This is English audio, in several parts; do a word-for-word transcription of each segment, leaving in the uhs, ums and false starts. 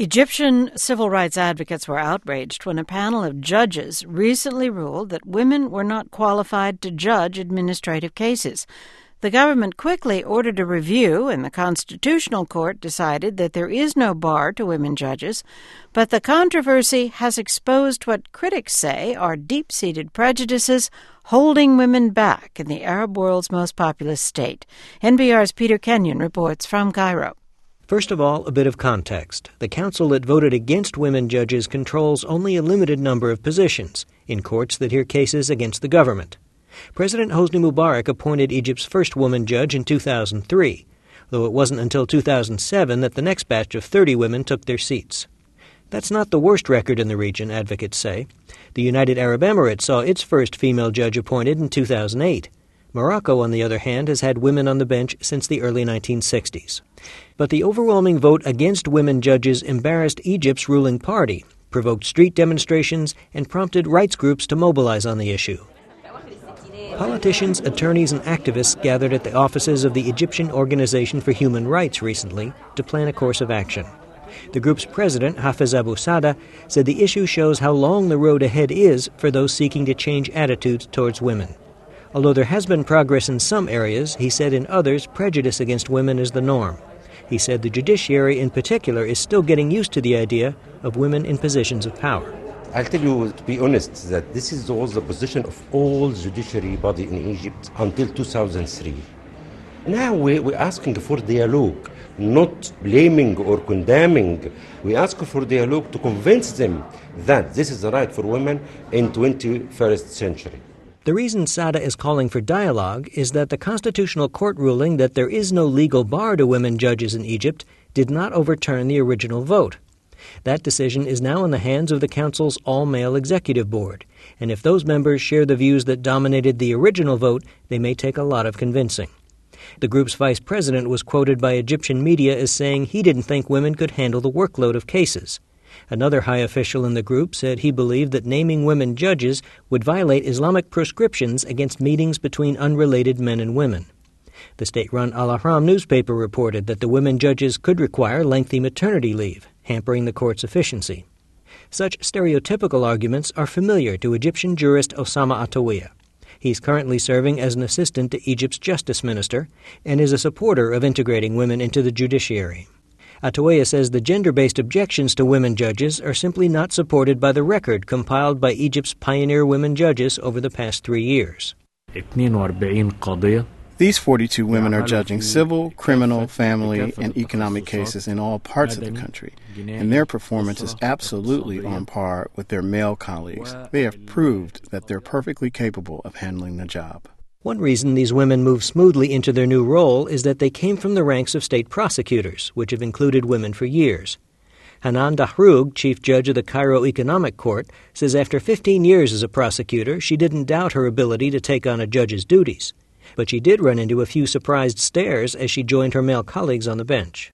Egyptian civil rights advocates were outraged when a panel of judges recently ruled that women were not qualified to judge administrative cases. The government quickly ordered a review, and the Constitutional Court decided that there is no bar to women judges. But the controversy has exposed what critics say are deep-seated prejudices holding women back in the Arab world's most populous state. N P R's Peter Kenyon reports from Cairo. First of all, a bit of context. The council that voted against women judges controls only a limited number of positions in courts that hear cases against the government. President Hosni Mubarak appointed Egypt's first woman judge in two thousand three, though it wasn't until two thousand seven that the next batch of thirty women took their seats. That's not the worst record in the region, advocates say. The United Arab Emirates saw its first female judge appointed in two thousand eight. Morocco, on the other hand, has had women on the bench since the early nineteen sixties. But the overwhelming vote against women judges embarrassed Egypt's ruling party, provoked street demonstrations, and prompted rights groups to mobilize on the issue. Politicians, attorneys, and activists gathered at the offices of the Egyptian Organization for Human Rights recently to plan a course of action. The group's president, Hafez Abu Sada, said the issue shows how long the road ahead is for those seeking to change attitudes towards women. Although there has been progress in some areas, he said in others prejudice against women is the norm. He said the judiciary in particular is still getting used to the idea of women in positions of power. I'll tell you, to be honest, that this is was the position of all judiciary body in Egypt until two thousand three. Now we, we're asking for dialogue, not blaming or condemning. We ask for dialogue to convince them that this is the right for women in twenty-first century. The reason Sada is calling for dialogue is that the Constitutional Court ruling that there is no legal bar to women judges in Egypt did not overturn the original vote. That decision is now in the hands of the Council's all-male executive board, and if those members share the views that dominated the original vote, they may take a lot of convincing. The group's vice president was quoted by Egyptian media as saying he didn't think women could handle the workload of cases. Another high official in the group said he believed that naming women judges would violate Islamic prescriptions against meetings between unrelated men and women. The state-run Al-Ahram newspaper reported that the women judges could require lengthy maternity leave, hampering the court's efficiency. Such stereotypical arguments are familiar to Egyptian jurist Osama Atawiya. He's currently serving as an assistant to Egypt's justice minister and is a supporter of integrating women into the judiciary. Atawiya says the gender-based objections to women judges are simply not supported by the record compiled by Egypt's pioneer women judges over the past three years. These forty-two women are judging civil, criminal, family, and economic cases in all parts of the country, and their performance is absolutely on par with their male colleagues. They have proved that they're perfectly capable of handling the job. One reason these women move smoothly into their new role is that they came from the ranks of state prosecutors, which have included women for years. Hanan Dahroug, chief judge of the Cairo Economic Court, says after fifteen years as a prosecutor, she didn't doubt her ability to take on a judge's duties. But she did run into a few surprised stares as she joined her male colleagues on the bench.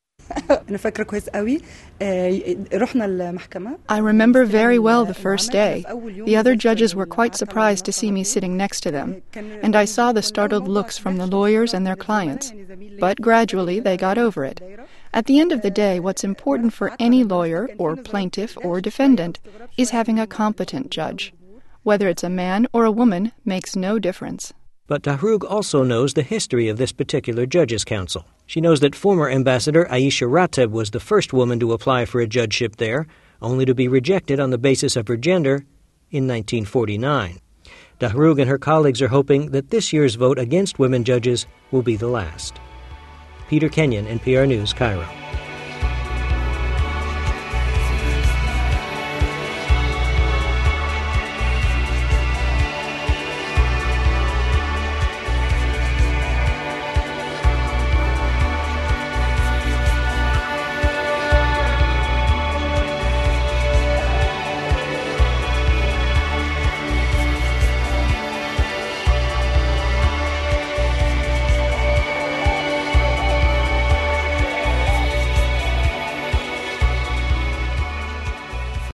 I remember very well the first day. The other judges were quite surprised to see me sitting next to them, and I saw the startled looks from the lawyers and their clients. But gradually they got over it. At the end of the day, what's important for any lawyer or plaintiff or defendant is having a competent judge. Whether it's a man or a woman makes no difference. But Dahroug also knows the history of this particular judges' council. She knows that former Ambassador Aisha Rateb was the first woman to apply for a judgeship there, only to be rejected on the basis of her gender in nineteen forty-nine. Dahroug and her colleagues are hoping that this year's vote against women judges will be the last. Peter Kenyon, N P R News, Cairo.